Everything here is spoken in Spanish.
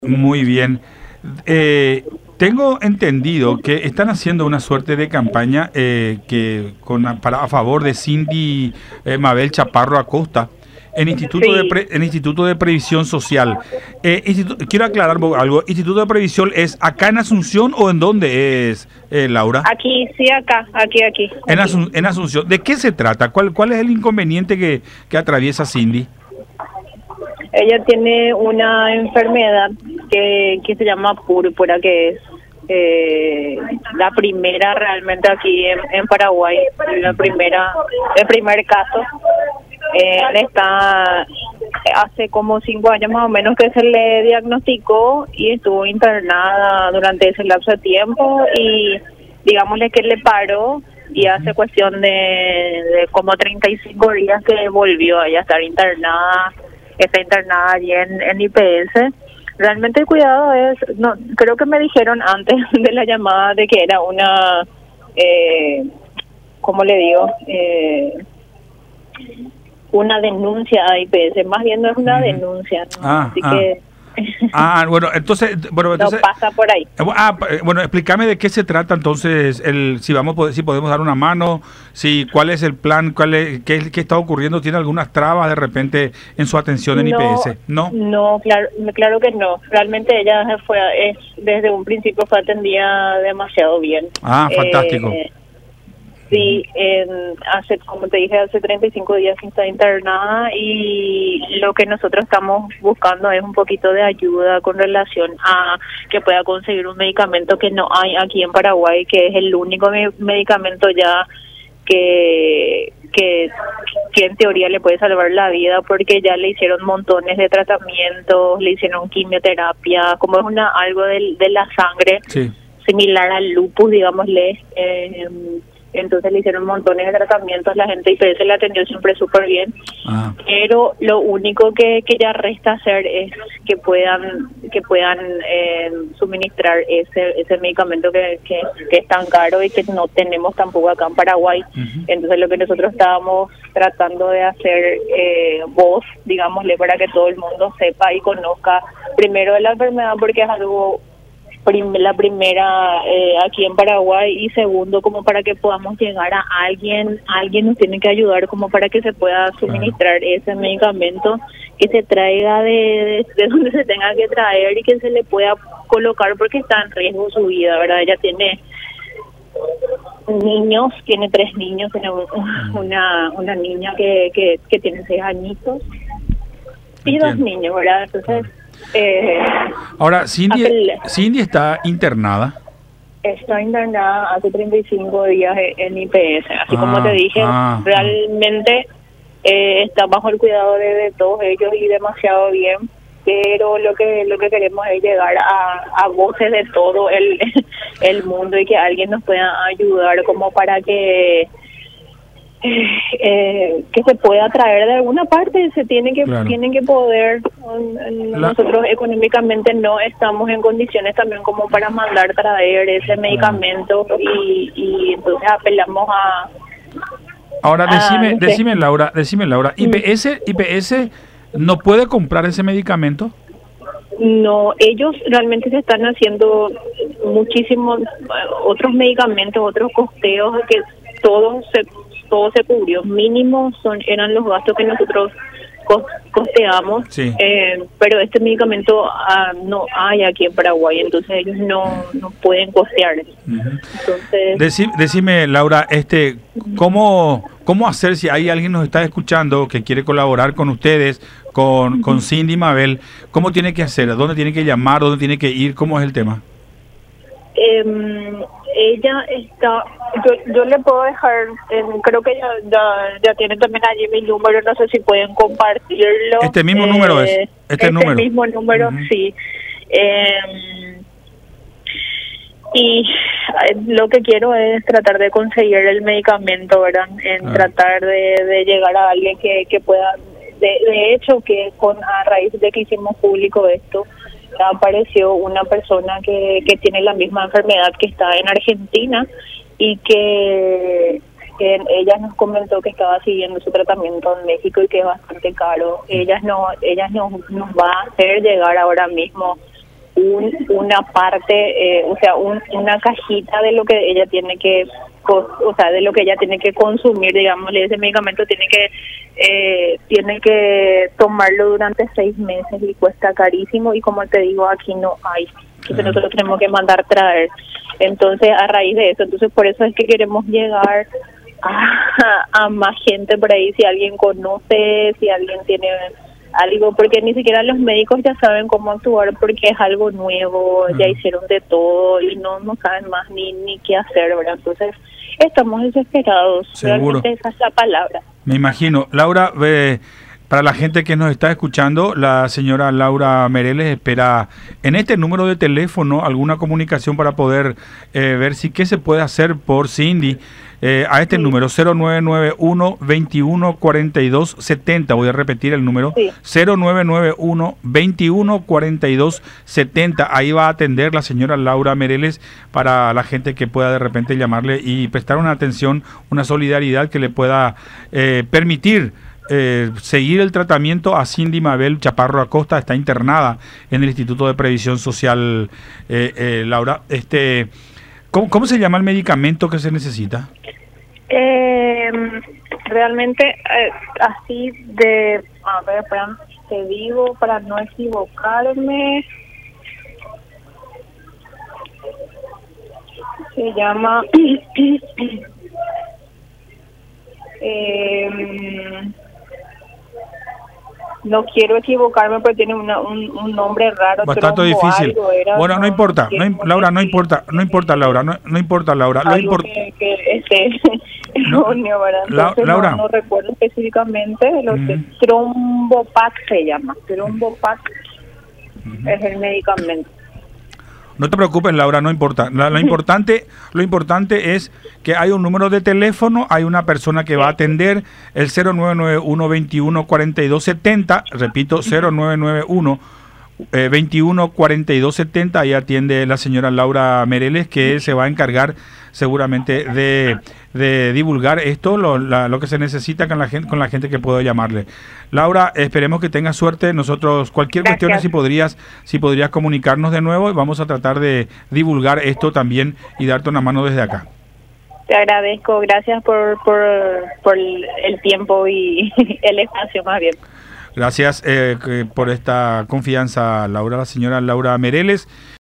Muy bien. Tengo entendido que están haciendo una suerte de campaña a favor de Cindy Mabel Chaparro Acosta en Sí, en Instituto de Previsión Social. Quiero aclarar algo. ¿Instituto de Previsión es acá en Asunción o en dónde es, Laura? aquí, sí, acá, aquí. En Asunción. ¿De qué se trata? ¿Cuál es el inconveniente que atraviesa Cindy? Ella tiene una enfermedad que se llama púrpura, que es la primera realmente aquí en Paraguay, el primer caso. Él está hace como 5 años más o menos que se le diagnosticó y estuvo internada durante ese lapso de tiempo y digámosle que le paró y hace cuestión de como 35 días que volvió a ella a estar internada, está internada allí en IPS. Realmente el cuidado es, no, creo que me dijeron antes de la llamada de que era una, ¿cómo le digo? Una denuncia a IPS, más bien no es una Ujú. denuncia, ¿no? Ah, Así ah. que Bueno, no entonces, pasa por ahí. bueno, explícame de qué se trata entonces, si podemos dar una mano, si cuál es el plan, qué está ocurriendo, tiene algunas trabas de repente en su atención en No, IPS, ¿no? no, claro que no. Realmente ella desde un principio fue atendida demasiado bien. Ah, fantástico. Eh, Sí, como te dije, hace 35 días que está internada y lo que nosotros estamos buscando es un poquito de ayuda con relación a que pueda conseguir un medicamento que no hay aquí en Paraguay, que es el único medicamento ya que, que, que en teoría le puede salvar la vida porque ya le hicieron montones de tratamientos, le hicieron quimioterapia, como es algo de la sangre Sí. similar al lupus, digámosle. Entonces le hicieron montones de tratamientos, la gente IPS le atendió siempre súper bien, Ah, pero lo único que ya resta hacer es que puedan suministrar ese medicamento que es tan caro y que no tenemos tampoco acá en Paraguay. ujú. Entonces lo que nosotros estábamos tratando de hacer voz, digámosle, para que todo el mundo sepa y conozca primero de la enfermedad porque es algo la primera aquí en Paraguay y segundo como para que podamos llegar a alguien nos tiene que ayudar como para que se pueda Claro. suministrar ese medicamento que se traiga de donde se tenga que traer y que se le pueda colocar porque está en riesgo su vida, ¿verdad? Ella tiene niños, tiene 3 niños, tiene Mm, una niña que tiene 6 añitos y dos entiendo. niños, ¿verdad? Claro. Entonces, eh, Ahora, Cindy, aquel Cindy está internada. está internada hace 35 días en IPS. Así como te Ah, dije, ah, ah. realmente está bajo el cuidado de todos ellos y demasiado bien. Pero lo que queremos es llegar a voces de todo el mundo y que alguien nos pueda ayudar como para que se pueda traer de alguna parte, Claro. tienen que poder. La, Nosotros económicamente no estamos en condiciones también como para mandar traer ese claro. medicamento y entonces apelamos Ahora no sé. decime Laura, Mm, IPS no puede comprar ese medicamento. No, ellos realmente se están haciendo muchísimos otros medicamentos, otros costeos que todo se todo se cubrió. Mínimo eran los gastos que nosotros costeamos, Sí. pero este medicamento no hay aquí en Paraguay, entonces ellos no pueden costear. Ujú. Entonces, Decime, Laura, ¿cómo hacer si hay alguien nos está escuchando que quiere colaborar con ustedes, con Cindy Mabel? ¿Cómo tiene que hacer? ¿A dónde tiene que llamar? ¿Dónde tiene que ir? ¿Cómo es el tema? ella está, yo le puedo dejar, creo que ya tienen también allí mi número, no sé si pueden compartirlo, Este mismo número es, este este número. mismo número, Ujú. sí. Y lo que quiero es tratar de conseguir el medicamento, ¿verdad? En Claro. tratar de llegar a alguien que pueda, de hecho, que a raíz de que hicimos público esto, apareció una persona que tiene la misma enfermedad que está en Argentina y que ella nos comentó que estaba siguiendo su tratamiento en México y que es bastante caro. Nos va a hacer llegar ahora mismo una parte, o sea, una cajita de lo que ella tiene que, o sea, de lo que ella tiene que consumir, digamos, ese medicamento tiene que tomarlo durante 6 meses y cuesta carísimo, y como te digo, aquí no hay, que nosotros tenemos que mandar traer. Entonces, a raíz de eso, por eso es que queremos llegar a más gente por ahí, si alguien conoce, si alguien tiene algo, porque ni siquiera los médicos ya saben cómo actuar, porque es algo nuevo, ya hicieron de todo y no saben más ni qué hacer, ¿verdad? Entonces, estamos desesperados. Seguro. Realmente esa es la palabra. Me imagino. Laura, para la gente que nos está escuchando, la señora Laura Mereles espera en este número de teléfono alguna comunicación para poder ver si qué se puede hacer por Cindy. A este número 0991 21 42 70. Voy a repetir el número. 0991 21 42 70. Ahí va a atender la señora Laura Mereles para la gente que pueda de repente llamarle y prestar una atención, una solidaridad que le pueda permitir seguir el tratamiento a Cindy Mabel Chaparro Acosta. Está internada en el Instituto de Previsión Social. Laura, ¿cómo se llama el medicamento que se necesita? Realmente así de, a ver, te digo para no equivocarme, se llama no quiero equivocarme, pero tiene un nombre raro. Bastante difícil. Bueno, no importa, Laura, no importa, Laura, no importa, Laura. Lo Laura. No recuerdo específicamente, Trombopac se llama. Trombopac es el medicamento. No te preocupes, Laura, no importa. Lo importante es que hay un número de teléfono, hay una persona que va a atender, el 0991 21 42 70, repito, 0991 21 42 70, ahí atiende la señora Laura Mereles, que se va a encargar seguramente de divulgar esto, lo que se necesita con la gente que pueda llamarle. Laura, esperemos que tengas suerte. Nosotros, cualquier cuestión, si podrías comunicarnos de nuevo, y vamos a tratar de divulgar esto también y darte una mano desde acá. Te agradezco, gracias por el tiempo y el espacio, más bien. Gracias por esta confianza, Laura, la señora Laura Mereles.